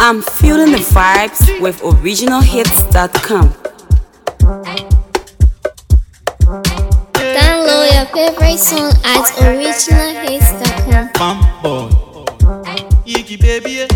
I'm feeling the vibes with originalhits.com. Download your favorite song at originalhits.com. Bambo, Iggy baby,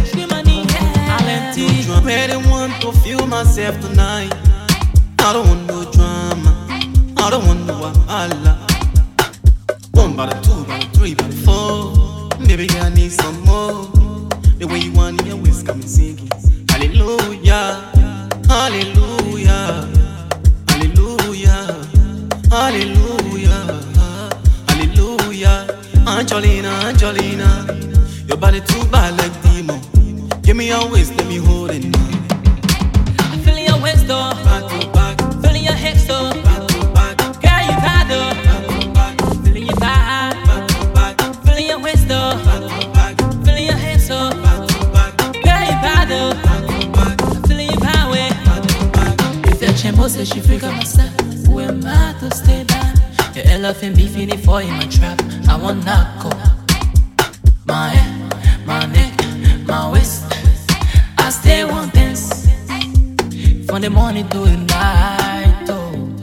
I really want to feel myself tonight. I don't want no drama, I don't want no wahala. 1 by the 2 by the 3 by the 4. Baby, I need some more. The way you want your waist, come and sing it. Hallelujah, hallelujah, hallelujah, hallelujah, hallelujah. Angelina, Angelina, your body too bad like demon. Give me your waist, let me hold it. I'm feeling your waist though, Back to back, feeling your hips though. back to back, Girl, you bad though, back to back, feeling your back, back to back, feeling your waist though, back to back, feeling your hips though. back to back, Girl, you bad though, back to back, I'm feeling your power. back to back. If your chamber says she freak out myself, who am I to stay down? Your elephant beefing it for in my trap. I want knuckle, my head, my neck, my waist. I stay one dance from the morning to the night. Oh.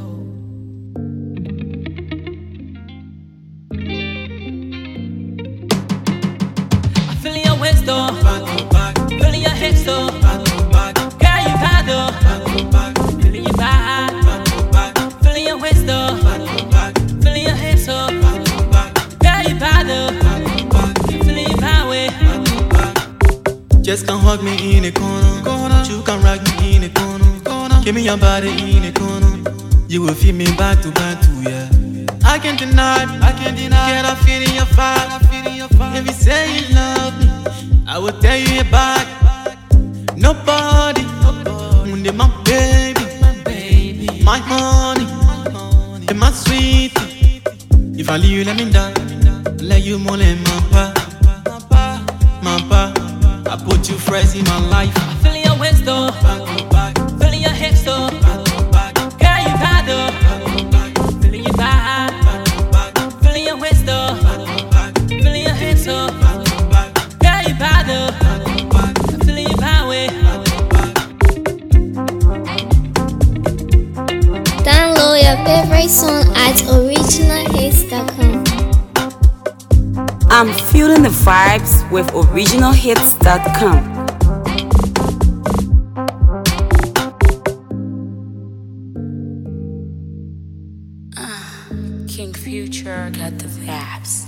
I'm feeling your waist though, Back to back, feeling your hips though. back to back, Girl, you bad though, back to back, feeling your back, back to back, feeling your waist though, back to back, feeling your hips though. back to back, Girl, you bad though, back to back, feeling your power. back to back. Just can hug me in the corner. You can rock me in the corner. Give me your body in the corner. You will feel me back to yeah. I can't deny, I can't deny. Get a feeling your vibe, If you say you love me, I will tell you back. Nobody, my baby, my honey, and my sweetie. If I leave you, let me die. Let you more than my pa. I put you first in my life. Feeling your waist though, Back to back, feeling your hips though. back to back, Girl, you bad though, back to back, feeling your back, back to back, feeling your waist though, back to back, feeling your hips though. back to back, Girl, you bad though, back to back, feeling your power. back to back. Download your favorite song at originalhits.com. I'm feeling the vibes with originalhits.com. King Future got the vibes.